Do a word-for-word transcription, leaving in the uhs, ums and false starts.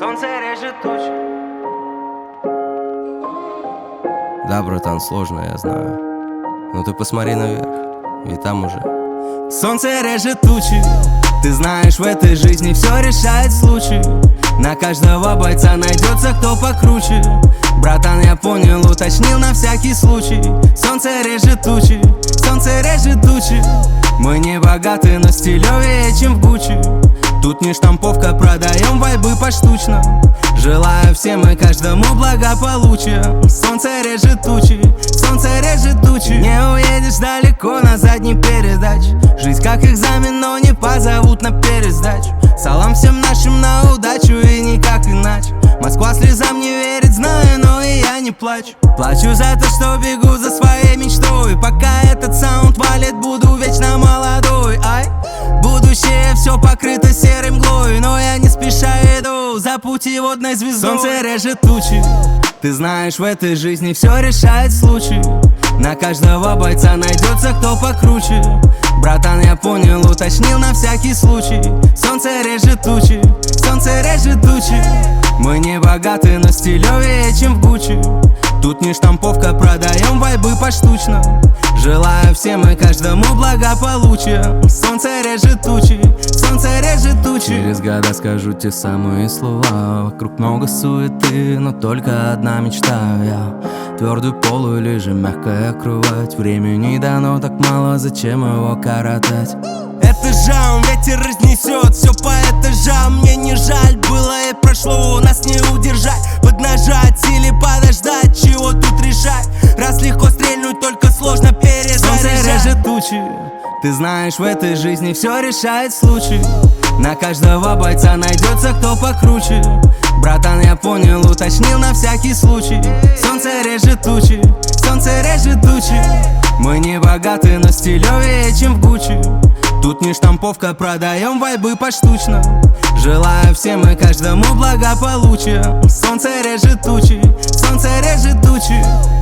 Солнце режет тучи. Да, братан, сложно, я знаю. Но ты посмотри наверх, ведь там уже солнце режет тучи. Ты знаешь, в этой жизни все решает случай. На каждого бойца найдется кто покруче. Братан, я понял, уточнил на всякий случай. Солнце режет тучи, солнце режет тучи. Мы не богаты, но стилёвее, чем в Гуччи. Тут не штамповка, продаем вайбы поштучно. Желаю всем и каждому благополучия. Солнце режет тучи, солнце режет тучи. Не уедешь далеко на задней передаче. Жизнь как экзамен, но не позовут на пересдачу. Салам всем нашим на удачу и никак иначе. Москва слезам не верит, знаю, но и я не плачу. Плачу за то, что бегу за своей мечтой. Пока этот саунд валит, буду вечно молодой. Ай, будущее все покрыто серой мглой, но я не спеша иду за путеводной звездой. Солнце режет тучи. Ты знаешь, в этой жизни все решает случай. На каждого бойца найдется кто покруче. Братан, я понял, уточнил на всякий случай. Солнце режет тучи, солнце режет тучи. Мы не богаты, но стилёвее, чем в Гуччи. Тут не штамповка, продаем вайбы поштучно. Желаю всем и каждому благополучия. Солнце режет тучи, солнце режет тучи. Через года скажу те самые слова. Вокруг много суеты, но только одна мечта. Я твердый пол или же мягкая кровать. Времени дано так мало, зачем его коротать? Этажам ветер разнесет все по этажам. Мне не жаль, было и прошло, нас не удержать. Поднажать или подождать, чего тут решать? Раз легко стрельнуть, только сложно перезаряжать. Солнце режет тучи. Ты знаешь, в этой жизни все решает случай. На каждого бойца найдется кто покруче. Братан, я понял, уточнил на всякий случай. Солнце режет тучи, солнце режет тучи. Мы не богаты, но стилёвее, чем в Гуччи. Тут не штамповка, продаем вайбы поштучно. Желаю всем и каждому благополучия. Солнце режет тучи, солнце режет тучи.